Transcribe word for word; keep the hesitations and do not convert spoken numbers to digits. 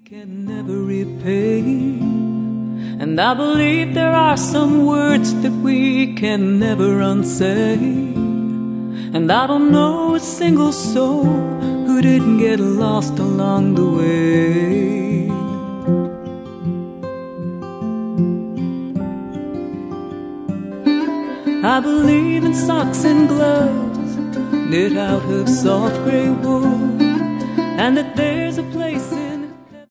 can never repay. And I believe there are some words that we can never unsay. And I don't know a single soul who didn't get lost along the way. I believe in socks and gloves knit out of soft grey wool, and that they